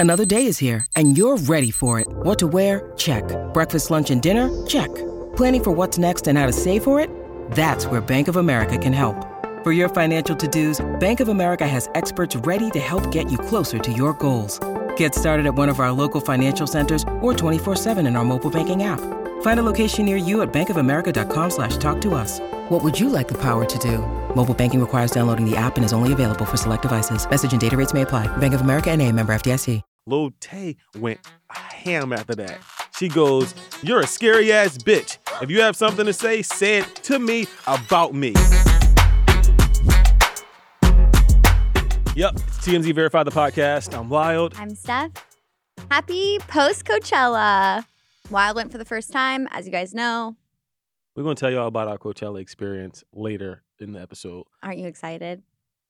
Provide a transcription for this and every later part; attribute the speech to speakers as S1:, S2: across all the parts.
S1: Another day is here, and you're ready for it. What to wear? Check. Breakfast, lunch, and dinner? Check. Planning for what's next and how to save for it? That's where Bank of America can help. For your financial to-dos, Bank of America has experts ready to help get you closer to your goals. Get started at one of our local financial centers or 24/7 in our mobile banking app. Find a location near you at bankofamerica.com/talktous. What would you like the power to do? Mobile banking requires downloading the app and is only available for select devices. Message and data rates may apply. Bank of America N.A., member FDIC.
S2: Lil Tay went ham after that. She goes, "You're a scary ass bitch. If you have something to say it to me about me." Yep, TMZ Verified the podcast. I'm Wild.
S3: I'm Steph. Happy post-Coachella. Wild went for the first time, as you guys know.
S2: We're going to tell y'all about our Coachella experience later in the episode.
S3: Aren't you excited?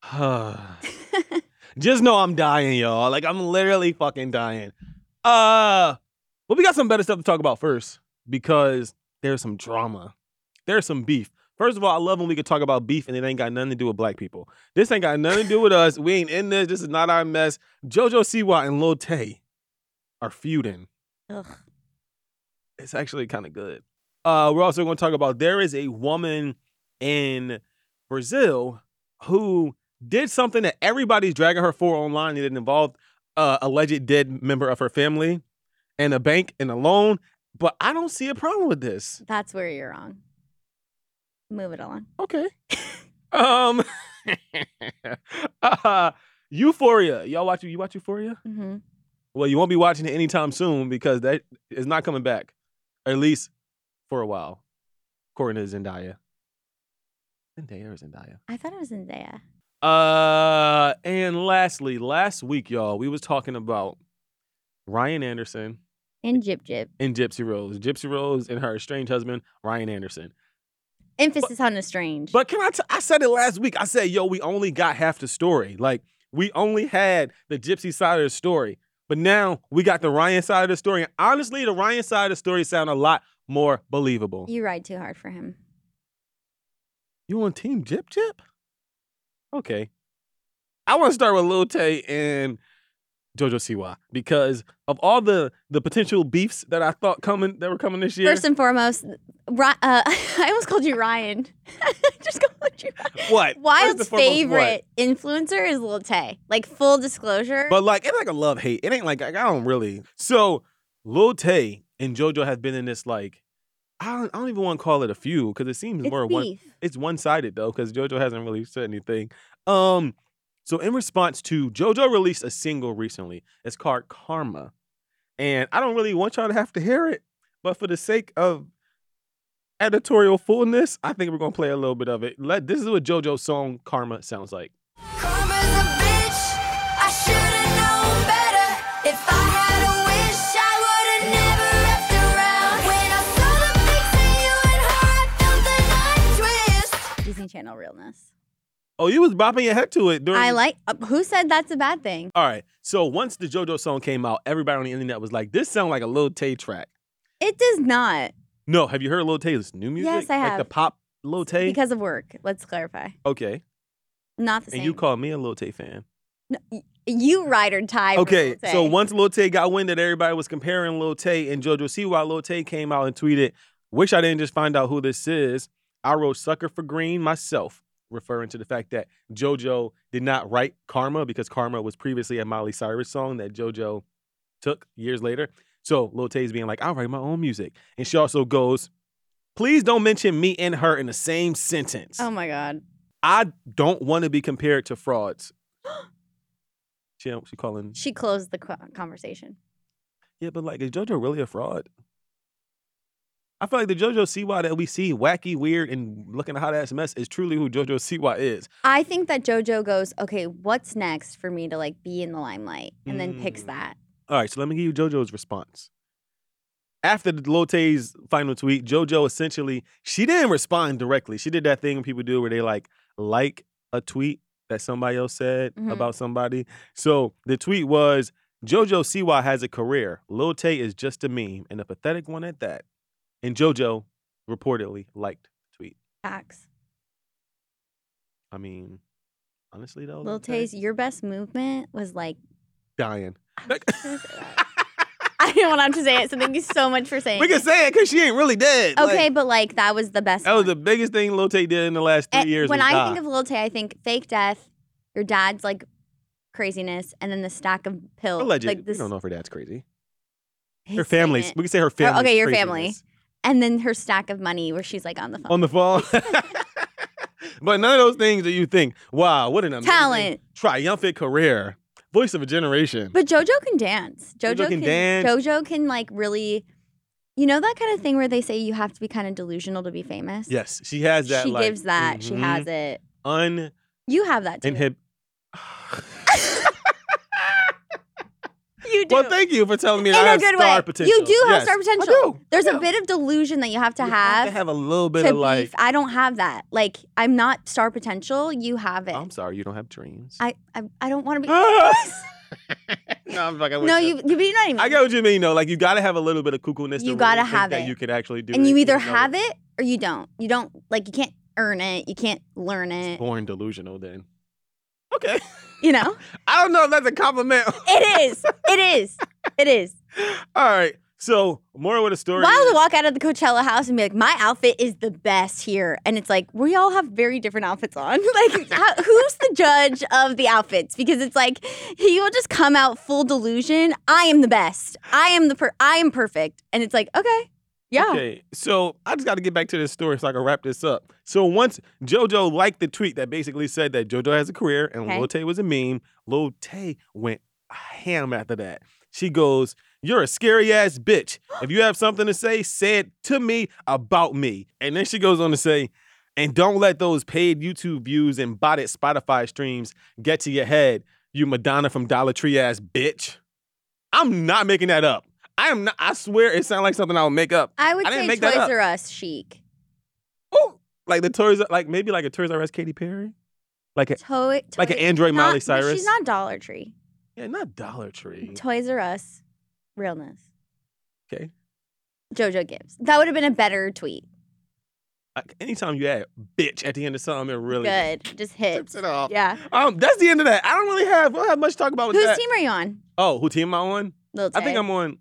S2: Just know I'm dying, y'all. Like, I'm literally fucking dying. But we got some better stuff to talk about first because there's some drama. There's some beef. First of all, I love when we can talk about beef and it ain't got nothing to do with black people. This ain't got nothing to do with us. We ain't in this. This is not our mess. JoJo Siwa and Lil Tay are feuding.
S3: Ugh.
S2: It's actually kind of good. We're also going to talk about there is a woman in Brazil who did something that everybody's dragging her for online. It involved alleged dead member of her family and a bank and a loan. But I don't see a problem with this.
S3: That's where you're wrong. Move it along.
S2: Okay. Euphoria. You watch Euphoria?
S3: Mm-hmm.
S2: Well, you won't be watching it anytime soon because that is not coming back. Or at least for a while. According to Zendaya. Zendaya or Zendaya?
S3: I thought it was Zendaya.
S2: And lastly, last week, y'all, we was talking about Ryan Anderson.
S3: And Jip Jip.
S2: And Gypsy Rose. Gypsy Rose and her estranged husband, Ryan Anderson.
S3: Emphasis on estranged.
S2: But I said it last week. I said, yo, we only got half the story. Like, we only had the Gypsy side of the story. But now we got the Ryan side of the story. And honestly, the Ryan side of the story sound a lot more believable.
S3: You ride too hard for him.
S2: You on Team Jip Jip? Okay. I want to start with Lil Tay and JoJo Siwa because of all the potential beefs that I thought that were coming this year.
S3: First and foremost, I almost called you Ryan. Just called you Ryan.
S2: What?
S3: Wild's favorite influencer is Lil Tay. Like, full disclosure.
S2: But like, it's like a love-hate. It ain't like I don't really. So Lil Tay and JoJo have been in this like, I don't even want to call it a feud because it seems more
S3: beef.
S2: It's one-sided though because JoJo hasn't really said anything. So in response to, JoJo released a single recently. It's called Karma. And I don't really want y'all to have to hear it, but for the sake of editorial fullness, I think we're going to play a little bit of it. This is what JoJo's song Karma sounds like.
S4: Karma's a bitch. I should've known better. If I had a wish, I would've never left around. When I saw the pics of you and her, I felt the night twist.
S3: Disney Channel realness.
S2: Oh, you was bopping your head to it.
S3: Who said that's a bad thing?
S2: All right. So once the JoJo song came out, everybody on the internet was like, this sounds like a Lil Tay track.
S3: It does not.
S2: No, have you heard Lil Tay's new music?
S3: Yes, I have.
S2: Like the pop Lil Tay?
S3: Because of work. Let's clarify.
S2: Okay.
S3: Not the same.
S2: And you call me a Lil Tay fan.
S3: No, you ride or die.
S2: Okay,
S3: Lil Tay.
S2: so once Lil Tay got wind that everybody was comparing Lil Tay and JoJo Siwa, Lil Tay came out and tweeted, "Wish I didn't just find out who this is. I wrote Sucker for Green myself," referring to the fact that JoJo did not write Karma because Karma was previously a Miley Cyrus song that JoJo took years later. So Lil Tay's being like, "I'll write my own music." And she also goes, "Please don't mention me and her in the same sentence."
S3: Oh my God.
S2: I don't want to be compared to frauds. She calling.
S3: She closed the conversation.
S2: Yeah, but like, is JoJo really a fraud? I feel like the JoJo Siwa that we see, wacky, weird, and looking a hot ass mess, is truly who JoJo Siwa is.
S3: I think that JoJo goes, okay, what's next for me to like be in the limelight, and then picks that.
S2: All right, so let me give you JoJo's response. After Lil Tay's final tweet, JoJo essentially, she didn't respond directly. She did that thing people do where they like a tweet that somebody else said about somebody. So the tweet was, JoJo Siwa has a career. Lil Tay is just a meme, and a pathetic one at that. And JoJo reportedly liked the tweet.
S3: Facts.
S2: I mean, honestly though.
S3: Lil Tay's Your Best Movement was like
S2: dying.
S3: I didn't want to say it, so thank you so much for saying
S2: We can
S3: it.
S2: say it because she ain't really dead.
S3: Okay,
S2: Like,
S3: but like that was the best
S2: that was
S3: one.
S2: the biggest thing Lil Tay did in the last 3 years.
S3: When
S2: was
S3: I
S2: die.
S3: think of Lil Tay, I think fake death, your dad's like craziness, and then the stack of pills.
S2: Alleged.
S3: Like
S2: We
S3: this,
S2: don't know if her dad's crazy.
S3: he's
S2: Her family's.
S3: saying it.
S2: We can say her family.
S3: Okay, your family. And then her stack of money where she's like on the phone.
S2: On the phone. But none of those things that you think, wow, what an amazing
S3: Talent.
S2: triumphant career. Voice of a generation.
S3: But JoJo can dance.
S2: JoJo can dance.
S3: JoJo can like really, you know that kind of thing where they say you have to be kind of delusional to be famous?
S2: Yes, she has that.
S3: She
S2: like,
S3: gives that. She has it. You have that too. You do.
S2: Well, thank you for telling me that
S3: In
S2: I
S3: a
S2: have
S3: good
S2: star
S3: way.
S2: potential.
S3: You do have
S2: Yes,
S3: star
S2: I
S3: potential.
S2: do.
S3: There's
S2: I
S3: a bit of delusion that you have to
S2: You
S3: have.
S2: have a little bit
S3: to
S2: of like.
S3: I don't have that. Like I'm not star potential. You have it.
S2: I'm sorry, you don't have dreams.
S3: I don't want to be.
S2: No, I'm fucking with
S3: No,
S2: you.
S3: you know what I mean.
S2: I get what you mean, though. Like, you gotta have a little bit of cuckoo-ness.
S3: You
S2: to
S3: gotta
S2: really think
S3: have
S2: that
S3: it.
S2: you could actually do it.
S3: and you either
S2: even though
S3: have it or you don't. You don't like you can't earn it. You can't learn
S2: it's
S3: it.
S2: born delusional. Then, okay.
S3: You know,
S2: I don't know if that's a compliment.
S3: it is. It is. It is.
S2: All right. So, more with a story.
S3: Why would we walk out of the Coachella house and be like, my outfit is the best here? And it's like, we all have very different outfits on. Like, who's the judge of the outfits? Because it's like, he will just come out full delusion. I am the best. I am perfect. And it's like, okay, yeah.
S2: Okay, so I just got to get back to this story so I can wrap this up. So once JoJo liked the tweet that basically said that JoJo has a career and
S3: Okay.
S2: Lil Tay was a meme, Lil Tay went ham after that. She goes, "You're a scary ass bitch. If you have something to say it to me about me." And then she goes on to say, "And don't let those paid YouTube views and botted Spotify streams get to your head, you Madonna from Dollar Tree ass bitch." I'm not making that up. I am not. I swear it sounds like something I would make up.
S3: I would
S2: I didn't
S3: say
S2: make that
S3: Toys
S2: up.
S3: R Us chic.
S2: Oh, like the Toys, like maybe like a Toys R Us Katy Perry, like like an Android Miley
S3: But
S2: Cyrus.
S3: she's not Dollar Tree.
S2: Yeah, not Dollar Tree.
S3: Toys R Us, realness.
S2: Okay.
S3: JoJo Gibbs. That would have been a better tweet.
S2: Like, anytime you add "bitch" at the end of something, it really
S3: Good. Just hits.
S2: tips it off.
S3: Yeah.
S2: That's the end of that. I don't really have. We don't have much to talk about with
S3: Whose
S2: that.
S3: team are you on?
S2: Oh, who team am I on?
S3: Lil Tay.
S2: I think I'm on.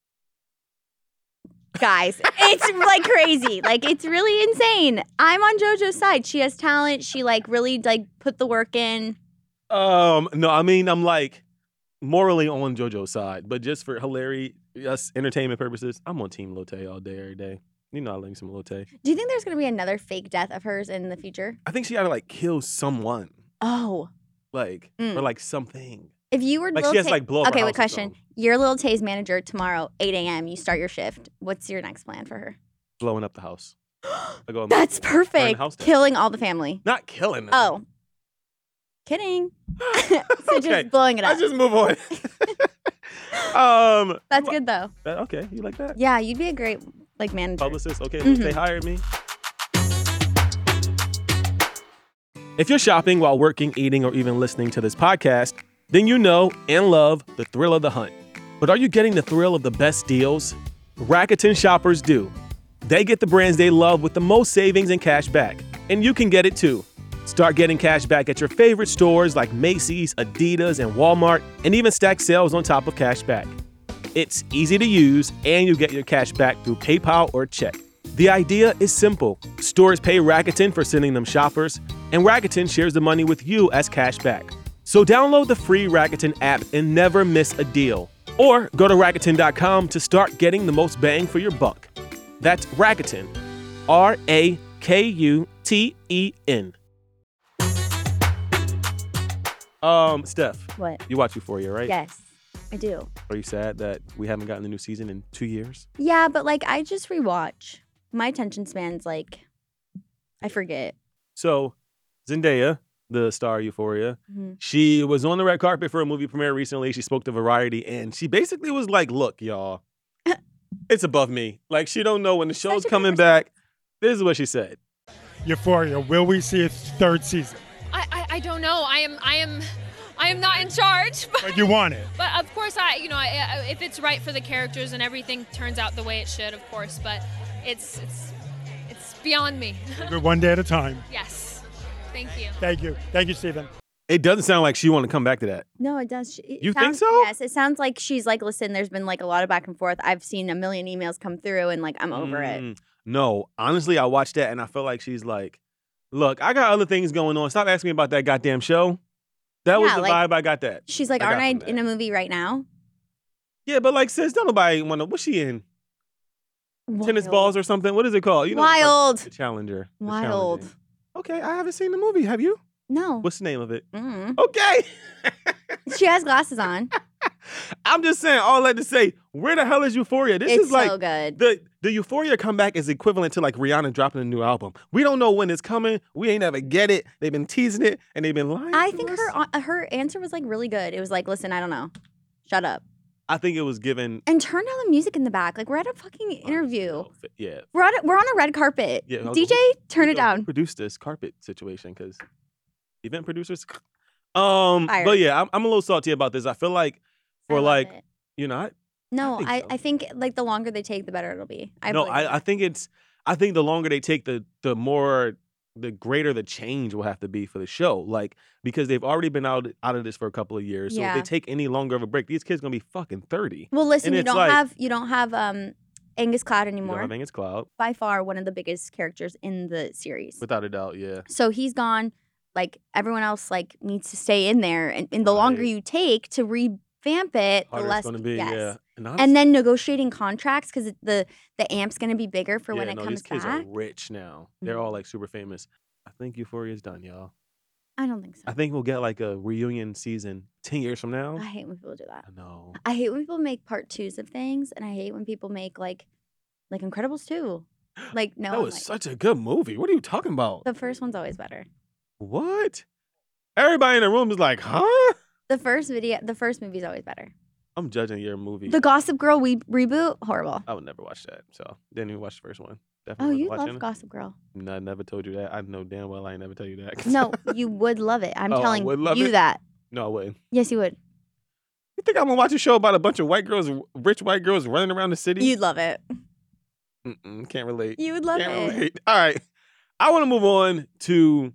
S3: Guys, it's like crazy. Like it's really insane. I'm on JoJo's side. She has talent. She like really like put the work in.
S2: No, I mean I'm like morally on JoJo's side, but just for hilarious entertainment purposes, I'm on Team Lil Tay all day, every day. You know I like some Lil Tay.
S3: Do you think there's gonna be another fake death of hers in the future?
S2: I think she gotta like kill someone,
S3: Oh.
S2: like
S3: Mm.
S2: or like something.
S3: If you were
S2: Like
S3: Lil
S2: she has
S3: Tay-
S2: to like blow up her
S3: Okay,
S2: house
S3: wait,
S2: or
S3: question.
S2: something.
S3: You're Lil Tay's manager tomorrow, 8 a.m. You start your shift. What's your next plan for her?
S2: Blowing up the house. I go,
S3: That's
S2: burn the
S3: perfect.
S2: house down.
S3: Killing all the family.
S2: Not killing them.
S3: Oh. Kidding. So
S2: Okay,
S3: just blowing it up.
S2: let's just move on.
S3: That's good though.
S2: Okay, you like that?
S3: Yeah, you'd be a great like manager.
S2: Publicist. Okay,
S3: Mhm.
S2: they hired me. If you're shopping while working, eating, or even listening to this podcast, then you know and love the thrill of the hunt. But are you getting the thrill of the best deals? Rakuten shoppers do. They get the brands they love with the most savings and cash back. And you can get it too. Start getting cash back at your favorite stores like Macy's, Adidas, and Walmart, and even stack sales on top of cash back. It's easy to use, and you get your cash back through PayPal or check. The idea is simple. Stores pay Rakuten for sending them shoppers, and Rakuten shares the money with you as cash back. So download the free Rakuten app and never miss a deal. Or go to Rakuten.com to start getting the most bang for your buck. That's Rakuten. Rakuten. Steph,
S3: What?
S2: you watch Euphoria, right?
S3: Yes, I do.
S2: Are you sad that we haven't gotten the new season in 2 years?
S3: Yeah, but like I just rewatch. My attention span's like I forget.
S2: So, Zendaya, the star of Euphoria,
S3: Mhm.
S2: she was on the red carpet for a movie premiere recently. She spoke to Variety, and she basically was like, "Look, y'all, it's above me. Like, she don't know when the show's
S3: Such a
S2: coming
S3: good
S2: back." This is what she said.
S5: Euphoria, will we see a third season?
S6: I don't know. I am not in charge.
S5: But you want it.
S6: But of course, if it's right for the characters and everything turns out the way it should, of course. But it's beyond me.
S5: But one day at a time.
S6: Yes. Thank you.
S5: Thank you. Thank you, Stephen.
S2: It doesn't sound like she want to come back to that.
S3: No, it does.
S2: You think so?
S3: Yes, it sounds like she's like, listen, there's been like a lot of back and forth. I've seen a million emails come through and like, I'm over it.
S2: No, honestly, I watched that and I felt like she's like, look, I got other things going on. Stop asking me about that goddamn show. That was
S3: Yeah,
S2: the
S3: like,
S2: vibe I got that.
S3: She's like,
S2: I got
S3: aren't I
S2: from that.
S3: in a movie right now?
S2: Yeah, but like, sis, don't nobody want to, what's she in? Tennis
S3: Wild.
S2: balls or something? What is it called? You know,
S3: Wild.
S2: The Challenger. The
S3: Wild.
S2: Challenging. Okay, I haven't seen the movie. Have you?
S3: No.
S2: What's the name of it?
S3: Mm.
S2: Okay.
S3: She has glasses on.
S2: I'm just saying, all that to say, where the hell is Euphoria? This
S3: It's
S2: is like
S3: so good.
S2: the Euphoria comeback is equivalent to like Rihanna dropping a new album. We don't know when it's coming. We ain't ever get it. They've been teasing it and they've been lying.
S3: I
S2: to
S3: think
S2: us.
S3: her answer was like really good. It was like, listen, I don't know. Shut up.
S2: I think it was given.
S3: And turn down the music in the back. Like we're at a fucking interview.
S2: Yeah.
S3: We're on a red carpet.
S2: Yeah,
S3: DJ, turn it down.
S2: Produce this carpet situation because event producers.
S3: Fired.
S2: But yeah, I'm a little salty about this. I feel like
S3: I
S2: for
S3: love
S2: like
S3: it.
S2: you know,
S3: No,
S2: think so.
S3: I think like the longer they take, the better it'll be.
S2: I think the longer they take, the greater the change will have to be for the show. Like, because they've already been out of this for a couple of years. So
S3: Yeah.
S2: if they take any longer of a break, these kids gonna be fucking 30.
S3: Well, listen,
S2: And
S3: you
S2: it's
S3: don't
S2: like-
S3: have Angus Cloud
S2: You
S3: anymore.
S2: know, I think it's Cloud.
S3: By far one of the biggest characters in the series.
S2: Without a doubt, yeah.
S3: So he's gone. Like everyone else, like needs to stay in there, and the longer
S2: Right.
S3: you take to revamp it,
S2: Harder
S3: the less
S2: it's gonna be,
S3: yes.
S2: yeah. And,
S3: And then negotiating contracts because the amp's going to be bigger for when it
S2: these
S3: comes
S2: kids
S3: back.
S2: are rich now. They're all like super famous. I think Euphoria's done, y'all.
S3: I don't think so.
S2: I think we'll get like a reunion season 10 years from now.
S3: I hate when people do that.
S2: I know.
S3: I hate when people make part 2s of things, and I hate when people make like Incredibles 2. Like no,
S2: That
S3: I'm
S2: was
S3: like,
S2: such a good movie. What are you talking about?
S3: the first one's always better.
S2: What? Everybody in the room is like, huh?
S3: The first movie's always better.
S2: I'm judging your movie.
S3: The Gossip Girl reboot, horrible.
S2: I would never watch that. So didn't even watch the first one.
S3: Oh,
S2: Definitely
S3: you
S2: wasn't
S3: love
S2: watching it.
S3: Gossip Girl.
S2: No, I never told you that. I know damn well I ain't never tell you that.
S3: No, you would love it. I'm
S2: Oh, I
S3: telling
S2: would love
S3: you
S2: it?
S3: that.
S2: No, I wouldn't.
S3: Yes, you would.
S2: You think I'm gonna watch a show about a bunch of white girls, rich white girls running around the city?
S3: You'd love it.
S2: Can't relate.
S3: You would love
S2: Can't
S3: it.
S2: relate. All right. I want to move on to.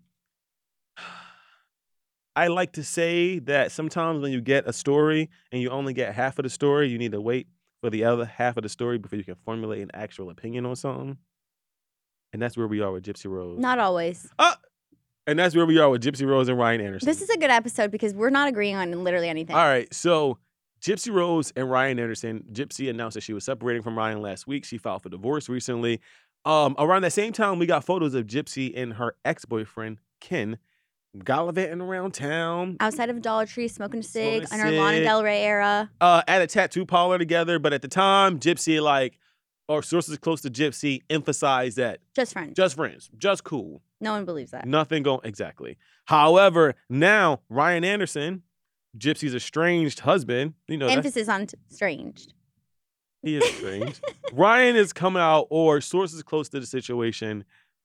S2: I like to say that sometimes when you get a story and you only get half of the story, you need to wait for the other half of the story before you can formulate an actual opinion on something. And that's where we are with Gypsy Rose.
S3: Not always.
S2: And that's where we are with Gypsy Rose and Ryan Anderson.
S3: This is a good episode because we're not agreeing on literally anything.
S2: All right, so Gypsy Rose and Ryan Anderson. Gypsy announced that she was separating from Ryan last week. She filed for divorce recently. Around that same time, we got photos of Gypsy and her ex-boyfriend, Ken, gallivanting around town.
S3: Outside of Dollar Tree, smoking a cig,
S2: Smoking
S3: in
S2: a
S3: our Lana
S2: cig.
S3: Del Rey era.
S2: At a tattoo parlor together. But at the time, Gypsy, or sources close to Gypsy, emphasized that
S3: Just friends.
S2: just friends, just cool.
S3: No one believes that.
S2: Nothing going, exactly. However, now, Ryan Anderson, Gypsy's estranged husband, that's
S3: Emphasis on estranged.
S2: he is strange. Ryan is coming out, or sources close to the situation,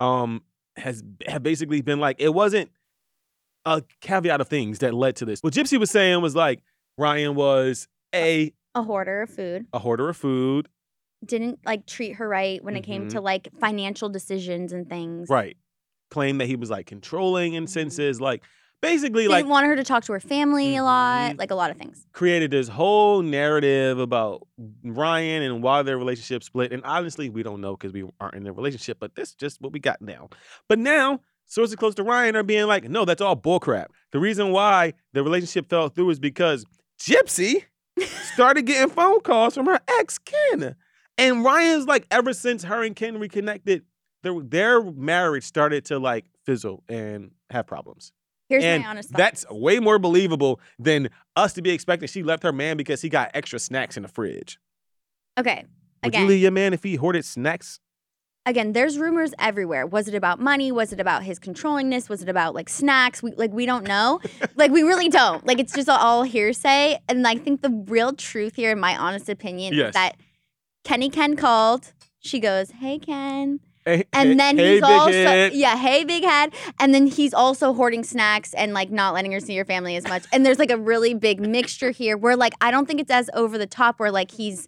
S2: have basically been like, it wasn't a caveat of things that led to this. What Gypsy was saying was like, Ryan was
S3: A hoarder of food.
S2: a hoarder of food,
S3: Didn't treat her right when it came to financial decisions and things.
S2: right? Claimed that he was controlling in senses, basically
S3: Didn't want her to talk to her family a lot.
S2: Mhm.
S3: A lot of things.
S2: created this whole narrative about Ryan and why their relationship split. And honestly, we don't know because we aren't in a relationship, but this is just what we got now. But now, sources close to Ryan are being like, no, that's all bullcrap. The reason why the relationship fell through is because Gypsy started getting phone calls from her ex, Ken. And Ryan's ever since her and Ken reconnected, their marriage started to fizzle and have problems.
S3: Here's
S2: And
S3: my honest thoughts.
S2: that's way more believable than us to be expecting she left her man because he got extra snacks in the fridge.
S3: Okay.
S2: Would you
S3: Again,
S2: leave your man if he hoarded snacks?
S3: there's rumors everywhere. Was it about money? Was it about his controllingness? Was it about snacks? We don't know. We really don't. It's just all hearsay. And I think the real truth here, in my honest opinion,
S2: Yes.
S3: is that Kenny Ken called. She goes, "Hey Ken."
S2: Hey,
S3: And then
S2: hey,
S3: he's
S2: big
S3: also
S2: head.
S3: hey big head. And then he's also hoarding snacks and not letting her see her family as much. And there's a really big mixture here where I don't think it's as over the top where he's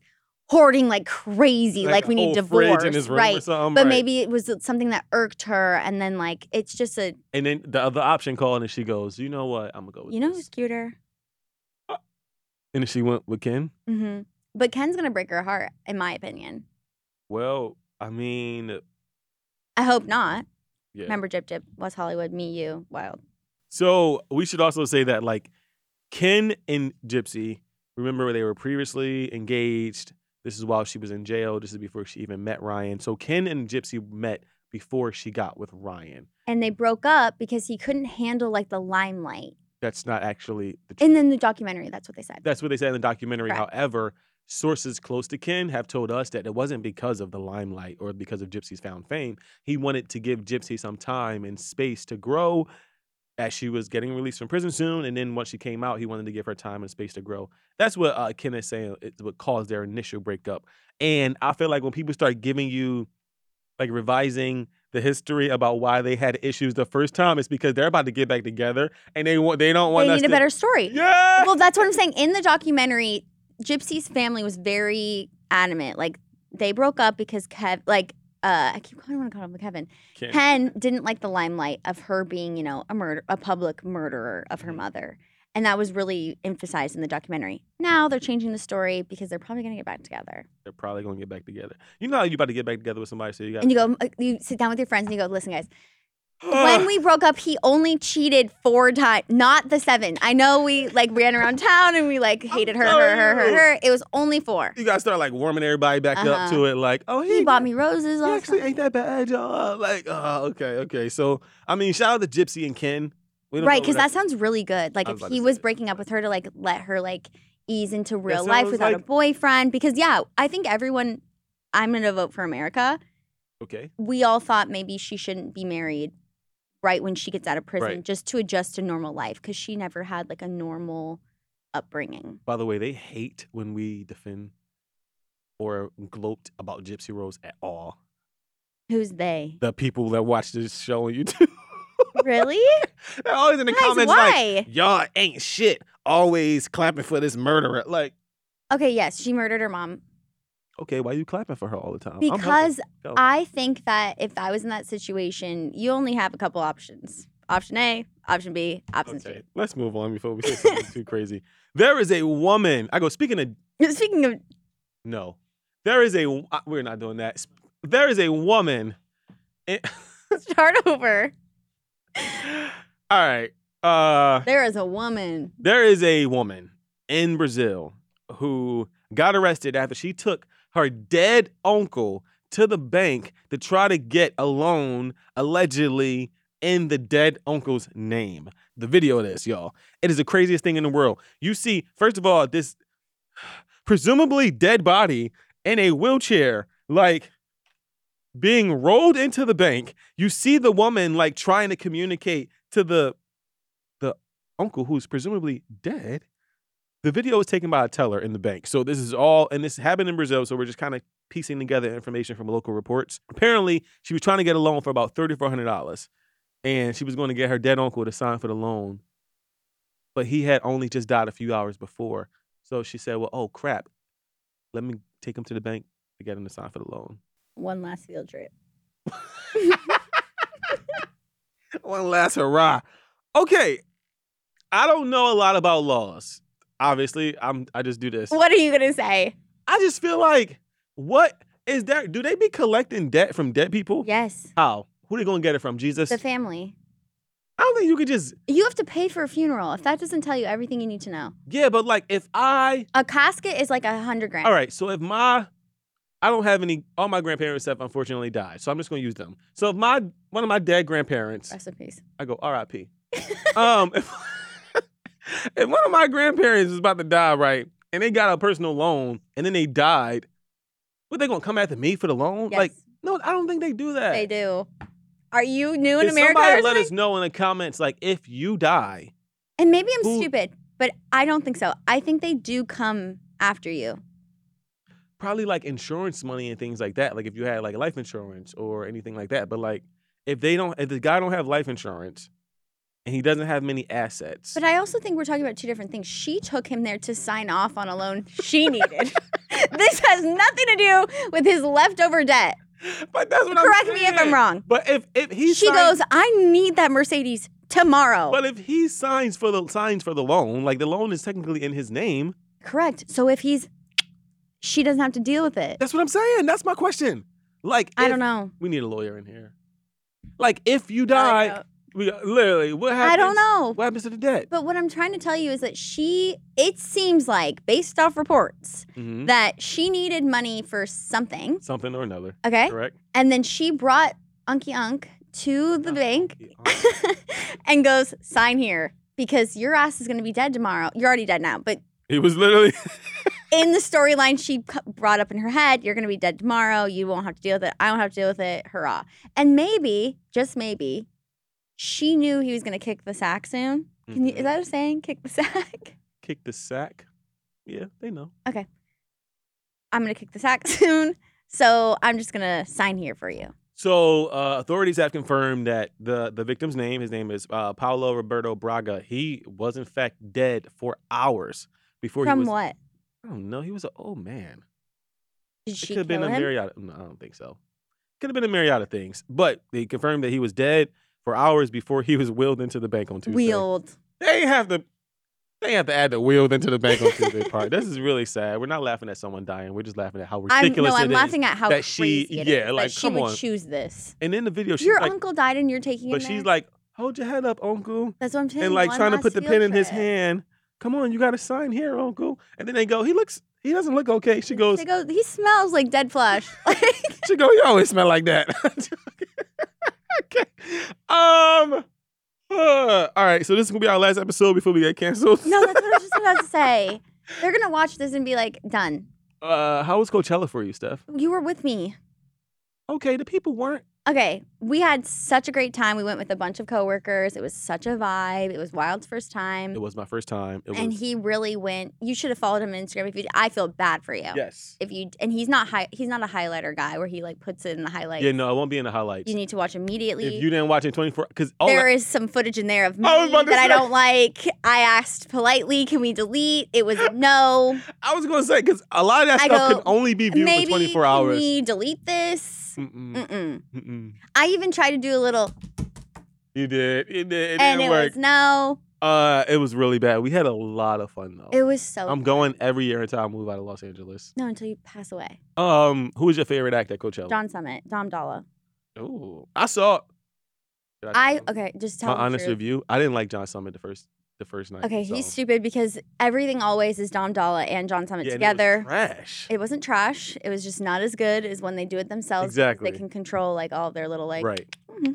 S3: hoarding like crazy, like
S2: a
S3: we need
S2: whole
S3: divorce,
S2: fridge in his room or
S3: right?
S2: something,
S3: But
S2: right.
S3: maybe it was something that irked her, and then like it's just a,
S2: And then the other option called, and she goes, "You know what? I'm gonna go with
S3: you know
S2: this."
S3: who's cuter?
S2: And then she went with Ken.
S3: Mm-hmm. But Ken's gonna break her heart, in my opinion.
S2: Well, I mean,
S3: I hope not.
S2: yeah.
S3: Remember, Jip Jip, West Hollywood, me, you, wild.
S2: So we should also say that like Ken and Gypsy, remember they were previously engaged. This is while she was in jail. This is before she even met Ryan. So Ken and Gypsy met before she got with Ryan.
S3: And they broke up because he couldn't handle like the limelight.
S2: That's not actually the truth.
S3: And then the documentary, that's what they said.
S2: That's what they said in the documentary.
S3: Correct.
S2: However, sources close to Ken have told us that it wasn't because of the limelight or because of Gypsy's found fame. He wanted to give Gypsy some time and space to grow as she was getting released from prison soon. And then once she came out, he wanted to give her time and space to grow. That's what Ken is saying. It's what caused their initial breakup. And I feel like when people start giving you, like revising the history about why they had issues the first time, it's because they're about to get back together and they don't want
S3: They
S2: us
S3: need a
S2: to-
S3: better story.
S2: Yeah.
S3: Well, that's what I'm saying. In the documentary, Gypsy's family was very adamant. Like they broke up because I keep calling him Kevin. Ken didn't like the limelight of her being, a public murderer of her mother. And that was really emphasized in the documentary. Now they're changing the story because they're probably going to get back together.
S2: They're probably going to get back together. You know how you about to get back together with somebody, so you got
S3: And you sit down with your friends and you go, listen, guys, when we broke up, he only cheated 4 times, not the 7. I know we ran around town and we hated her. It was only 4.
S2: You gotta start warming everybody back up to it. Like, oh,
S3: He bought me roses.
S2: He
S3: All
S2: actually ain't that bad, y'all. Okay. So, I mean, shout out to Gypsy and Ken. We don't
S3: Right,
S2: know
S3: because
S2: where
S3: that sounds really good. Like
S2: I was
S3: if
S2: about
S3: he
S2: to
S3: was
S2: say.
S3: breaking up with her to let her ease into real
S2: sounds
S3: life without a
S2: like-
S3: boyfriend. Because I think everyone, I'm gonna vote for America.
S2: Okay.
S3: We all thought maybe she shouldn't be married right when she gets out of prison,
S2: Right.
S3: just to adjust to normal life, because she never had a normal upbringing.
S2: By the way, they hate when we defend or gloat about Gypsy Rose at all.
S3: Who's they?
S2: The people that watch this show on YouTube.
S3: Really?
S2: They're always in the
S3: Guys,
S2: comments
S3: why?
S2: y'all ain't shit. Always clapping for this murderer. Like,
S3: Okay, yes, she murdered her mom.
S2: okay, why you clapping for her all the time? I'm helping.
S3: Because
S2: Go.
S3: I think that if I was in that situation, you only have a couple options. Option A, option B, option
S2: Okay, let's move on before we say something too crazy. There is a woman. Speaking of,
S3: C. Speaking of,
S2: no. There is we're not doing that. There is a woman.
S3: start over.
S2: All right.
S3: There is a woman.
S2: There is a woman in Brazil who got arrested after she took her dead uncle to the bank to try to get a loan allegedly in the dead uncle's name. The video of this, y'all. It is the craziest thing in the world. You see, first of all, this presumably dead body in a wheelchair, being rolled into the bank. You see the woman trying to communicate to the uncle who's presumably dead. The video was taken by a teller in the bank. So this is all, and this happened in Brazil. So we're just kind of piecing together information from local reports. Apparently, she was trying to get a loan for about $3,400, and she was going to get her dead uncle to sign for the loan, but he had only just died a few hours before. So she said, "Well, oh crap, let me take him to the bank to get him to sign for the loan."
S3: One last field trip.
S2: One last hurrah. Okay, I don't know a lot about laws. Obviously, I just do this.
S3: What are you gonna say?
S2: I just feel like, what is that? Do they be collecting debt from dead people?
S3: Yes,
S2: How? Who they gonna get it from? Jesus?
S3: the family.
S2: I don't think you could just.
S3: You have to pay for a funeral. If that doesn't tell you everything you need to know,
S2: Yeah, but if I.
S3: a casket is $100,000.
S2: All right, so if I don't have any. All my grandparents have unfortunately died, so I'm just gonna use them. So if one of my dead grandparents,
S3: Rest in peace.
S2: I go R.I.P. If one of my grandparents is about to die, right, and they got a personal loan, and then they died, what, they gonna come after me for the loan?
S3: Yes.
S2: No, I don't think they do that.
S3: They do. Are you new in
S2: If
S3: America?
S2: somebody
S3: or
S2: let
S3: something?
S2: us know in the comments, if you die,
S3: And maybe I'm
S2: Who-
S3: stupid, but I don't think so. I think they do come after you.
S2: probably insurance money and things like that. If you had life insurance or anything like that. But if the guy don't have life insurance and he doesn't have many assets.
S3: But I also think we're talking about two different things. She took him there to sign off on a loan she needed. This has nothing to do with his leftover debt.
S2: But that's what
S3: Correct
S2: I'm
S3: me
S2: saying.
S3: if I'm wrong.
S2: But if he
S3: She goes, I need that Mercedes tomorrow.
S2: But if he signs for the loan, like the loan is technically in his name.
S3: Correct. So if she doesn't have to deal with it.
S2: That's what I'm saying. That's my question. Like,
S3: I don't know.
S2: We need a lawyer in here. Like, if you die, literally, what happens?
S3: I don't know.
S2: What happens to the debt?
S3: But what I'm trying to tell you is that it seems like, based off reports, that she needed money for something.
S2: Something or another.
S3: Okay.
S2: Correct.
S3: And then she brought Unky Unk to the bank and goes, sign here because your ass is going to be dead tomorrow. You're already dead now. But
S2: he was literally...
S3: in the storyline, she brought up in her head, you're going to be dead tomorrow. You won't have to deal with it. I don't have to deal with it. Hurrah. And maybe, just maybe, she knew he was going to kick the sack soon. Is that a saying? Kick the sack?
S2: Kick the sack? Yeah, they know.
S3: Okay. I'm going to kick the sack soon. So I'm just going to sign here for you.
S2: So authorities have confirmed that the victim's name, his name is Paulo Roberto Braga. He was in fact dead for hours before he was.
S3: From what?
S2: I don't know. He was an old man.
S3: Did she
S2: It could have
S3: kill
S2: been a
S3: him?
S2: myriad. No, I don't think so. Could have been a myriad of things, but they confirmed that he was dead for hours before he was wheeled into the bank on Tuesday.
S3: Wheeled.
S2: They ain't have to add the wheeled into the bank on Tuesday part. This is really sad. We're not laughing at someone dying. We're just laughing at how ridiculous
S3: I'm
S2: it is
S3: laughing at how
S2: that
S3: crazy it is
S2: like,
S3: that she
S2: come
S3: would
S2: on.
S3: choose this.
S2: And in the video, she's
S3: Your
S2: like,
S3: uncle died and you're taking him
S2: but
S3: there?
S2: she's like, hold your head up, uncle.
S3: That's what I'm saying.
S2: And like
S3: one
S2: trying to
S3: last
S2: put the
S3: field
S2: pen in his
S3: trip.
S2: hand. Come on, you got to sign here, uncle. And then they go, he doesn't look okay. She goes,
S3: They go, he smells like dead flesh.
S2: she go, you always smell like that. Okay. All right, so this is gonna be our last episode before we get canceled.
S3: No, that's what I was just about to say. They're gonna watch this and be like, done.
S2: How was Coachella for you, Steph?
S3: You were with me.
S2: Okay, the people weren't.
S3: Okay, we had such a great time. We went with a bunch of coworkers. It was such a vibe. It was Wild's first time.
S2: It was my first time.
S3: And he really went. You should have followed him on Instagram. If you, I feel bad for you.
S2: Yes.
S3: If you and he's not a highlighter guy where he like puts it in the highlights.
S2: Yeah, no, it won't be in the highlights.
S3: You need to watch immediately.
S2: If you didn't watch it 24, because
S3: There is some footage in there of me
S2: I was about to
S3: that I
S2: say.
S3: don't like. I asked politely, can we delete? It was no.
S2: I was gonna say because a lot of that
S3: I
S2: stuff
S3: go,
S2: can only be viewed
S3: Maybe
S2: for 24
S3: can
S2: hours.
S3: we delete this?
S2: Mm-mm.
S3: Mm-mm.
S2: Mm-mm.
S3: I even tried to do a little,
S2: You did. It
S3: and
S2: didn't
S3: it
S2: work.
S3: was no.
S2: It was really bad. We had a lot of fun though.
S3: It was so.
S2: I'm
S3: fun.
S2: going every year until I move out of Los Angeles.
S3: No, until you pass away.
S2: Who was your favorite act at Coachella?
S3: John Summit, Dom Dalla.
S2: Ooh, I saw. Did
S3: I
S2: tell you?
S3: okay, just tell
S2: My
S3: the
S2: honest
S3: truth.
S2: review. I didn't like John Summit the first night.
S3: Okay,
S2: so.
S3: he's stupid because everything always is Dom Dalla and John Summit
S2: Yeah, and
S3: together.
S2: It was trash.
S3: It wasn't trash. It was just not as good as when they do it themselves. because
S2: Exactly.
S3: They can control like all of their little like.
S2: Right.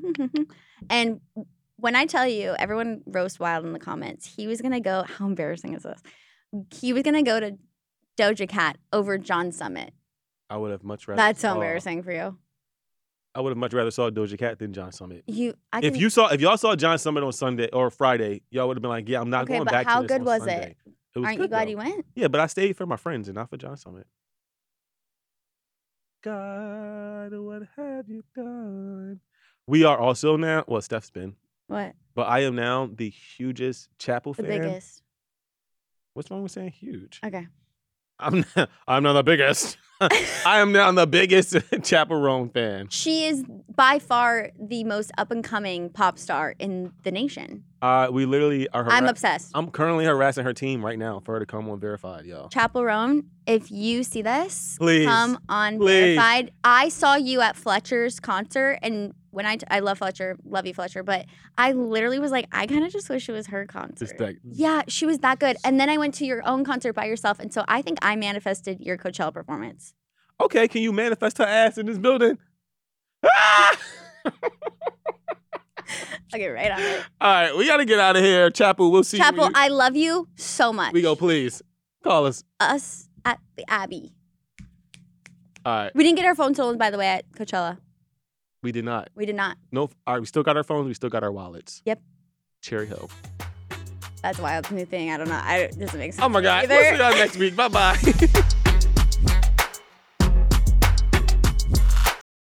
S3: And when I tell you, everyone roast Wild in the comments. He was gonna go. How embarrassing is this? He was gonna go to Doja Cat over John Summit.
S2: I would have much rather.
S3: That's so
S2: saw-
S3: embarrassing for you.
S2: I would have much rather saw Doja Cat than John Summit.
S3: If
S2: If y'all saw John Summit on Sunday or Friday, y'all would have been like, yeah, I'm not
S3: Okay,
S2: going
S3: but
S2: back
S3: how
S2: to this
S3: good
S2: on
S3: was
S2: Sunday. It was
S3: aren't
S2: good,
S3: you glad
S2: though.
S3: you went?
S2: Yeah, but I stayed for my friends and not for John Summit. God, what have you done? We are also now, well, Steph's been,
S3: What?
S2: but I am now the hugest Chapel
S3: The
S2: fan.
S3: biggest.
S2: What's wrong with saying huge?
S3: Okay.
S2: I'm not the biggest. I am now the biggest Chaperone fan.
S3: She is by far the most up and coming pop star in the nation.
S2: We literally are.
S3: I'm obsessed.
S2: I'm currently harassing her team right now for her to come on Verified, y'all.
S3: Chapel Roan, if you see this,
S2: Please.
S3: come on
S2: Please.
S3: Verified. I saw you at Fletcher's concert, and when I love Fletcher, love you, Fletcher, but I literally was like, I kind of just wish it was her concert.
S2: Just that-
S3: Yeah, she was that good. And then I went to your own concert by yourself, and so I think I manifested your Coachella performance.
S2: Okay, can you manifest her ass in this building? Ah!
S3: I'll get right on it.
S2: All right, we got to get out of here. Chapel, we'll see
S3: Chapel,
S2: you.
S3: I love you so much.
S2: We go, please. Call us.
S3: Us at the Abbey.
S2: All right.
S3: We didn't get our phone stolen, by the way, at Coachella.
S2: We did not.
S3: We did not.
S2: No. All right, we still got our phones. We still got our wallets.
S3: Yep.
S2: Cherry Hill.
S3: That's Wild's new thing. I don't know. It doesn't make sense.
S2: Oh, my God.
S3: either.
S2: We'll see y'all next week. Bye-bye.